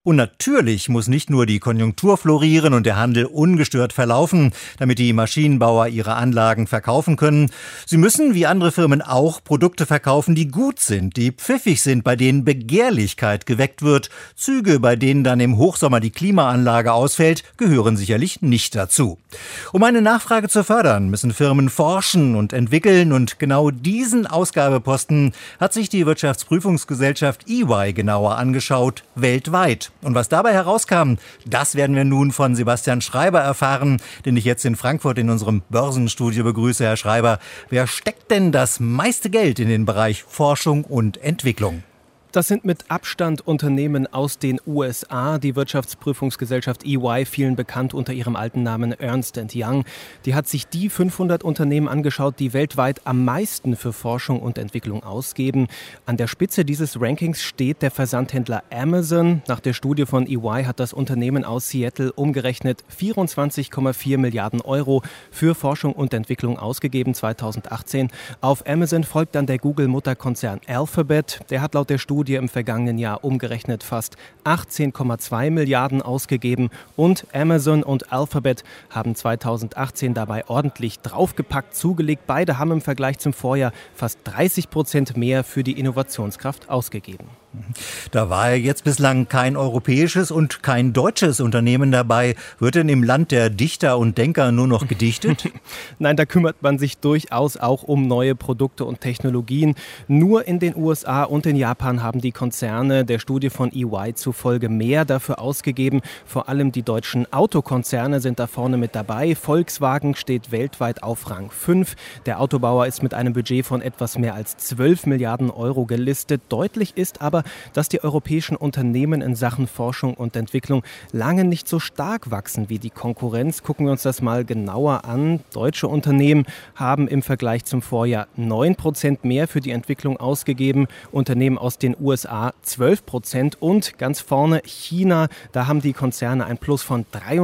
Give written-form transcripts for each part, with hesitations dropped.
Und natürlich muss nicht nur die Konjunktur florieren und der Handel ungestört verlaufen, damit die Maschinenbauer ihre Anlagen verkaufen können. Sie müssen, wie andere Firmen auch, Produkte verkaufen, die gut sind, die pfiffig sind, bei denen Begehrlichkeit geweckt wird. Züge, bei denen dann im Hochsommer die Klimaanlage ausfällt, gehören sicherlich nicht dazu. Um eine Nachfrage zu fördern, müssen Firmen forschen und entwickeln, und genau diesen Ausgabeposten hat sich die Wirtschaftsprüfungsgesellschaft EY genauer angeschaut, weltweit. Und was dabei herauskam, das werden wir nun von Sebastian Schreiber erfahren, den ich jetzt in Frankfurt in unserem Börsenstudio begrüße. Herr Schreiber, wer steckt denn das meiste Geld in den Bereich Forschung und Entwicklung? Das sind mit Abstand Unternehmen aus den USA. Die Wirtschaftsprüfungsgesellschaft EY, vielen bekannt unter ihrem alten Namen Ernst & Young, die hat sich die 500 Unternehmen angeschaut, die weltweit am meisten für Forschung und Entwicklung ausgeben. An der Spitze dieses Rankings steht der Versandhändler Amazon. Nach der Studie von EY hat das Unternehmen aus Seattle umgerechnet 24,4 Milliarden Euro für Forschung und Entwicklung ausgegeben 2018. Auf Amazon folgt dann der Google-Mutterkonzern Alphabet. Der hat laut der Studie im vergangenen Jahr umgerechnet fast 18,2 Milliarden ausgegeben, und Amazon und Alphabet haben 2018 dabei ordentlich draufgepackt, zugelegt. Beide haben im Vergleich zum Vorjahr fast 30% mehr für die Innovationskraft ausgegeben. Da war ja jetzt bislang kein europäisches und kein deutsches Unternehmen dabei. Wird denn im Land der Dichter und Denker nur noch gedichtet? Nein, da kümmert man sich durchaus auch um neue Produkte und Technologien. Nur in den USA und in Japan haben die Konzerne der Studie von EY zufolge mehr dafür ausgegeben. Vor allem die deutschen Autokonzerne sind da vorne mit dabei. Volkswagen steht weltweit auf Rang 5. Der Autobauer ist mit einem Budget von etwas mehr als 12 Milliarden Euro gelistet. Deutlich ist aber, dass die europäischen Unternehmen in Sachen Forschung und Entwicklung lange nicht so stark wachsen wie die Konkurrenz. Gucken wir uns das mal genauer an. Deutsche Unternehmen haben im Vergleich zum Vorjahr 9% mehr für die Entwicklung ausgegeben. Unternehmen aus den USA 12%, und ganz vorne China. Da haben die Konzerne ein Plus von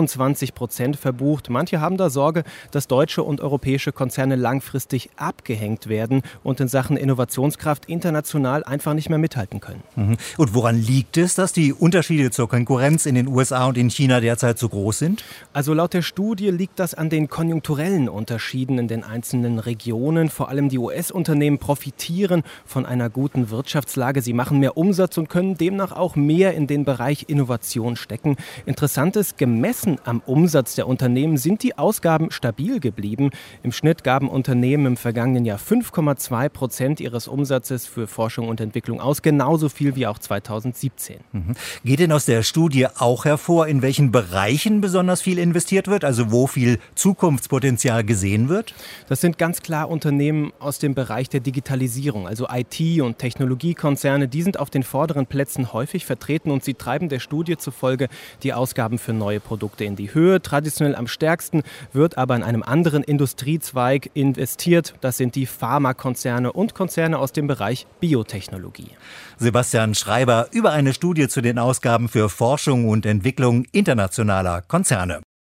23% verbucht. Manche haben da Sorge, dass deutsche und europäische Konzerne langfristig abgehängt werden und in Sachen Innovationskraft international einfach nicht mehr mithalten können. Und woran liegt es, dass die Unterschiede zur Konkurrenz in den USA und in China derzeit so groß sind? Also laut der Studie liegt das an den konjunkturellen Unterschieden in den einzelnen Regionen. Vor allem die US-Unternehmen profitieren von einer guten Wirtschaftslage. Sie machen mehr Umsatz und können demnach auch mehr in den Bereich Innovation stecken. Interessant ist, gemessen am Umsatz der Unternehmen sind die Ausgaben stabil geblieben. Im Schnitt gaben Unternehmen im vergangenen Jahr 5,2% ihres Umsatzes für Forschung und Entwicklung aus. Genauso viel wie auch 2017. Geht denn aus der Studie auch hervor, in welchen Bereichen besonders viel investiert wird, also wo viel Zukunftspotenzial gesehen wird? Das sind ganz klar Unternehmen aus dem Bereich der Digitalisierung, also IT- und Technologiekonzerne. Die sind auf den vorderen Plätzen häufig vertreten, und sie treiben der Studie zufolge die Ausgaben für neue Produkte in die Höhe. Traditionell am stärksten wird aber in einem anderen Industriezweig investiert. Das sind die Pharmakonzerne und Konzerne aus dem Bereich Biotechnologie. Sebastian Schreiber über eine Studie zu den Ausgaben für Forschung und Entwicklung internationaler Konzerne.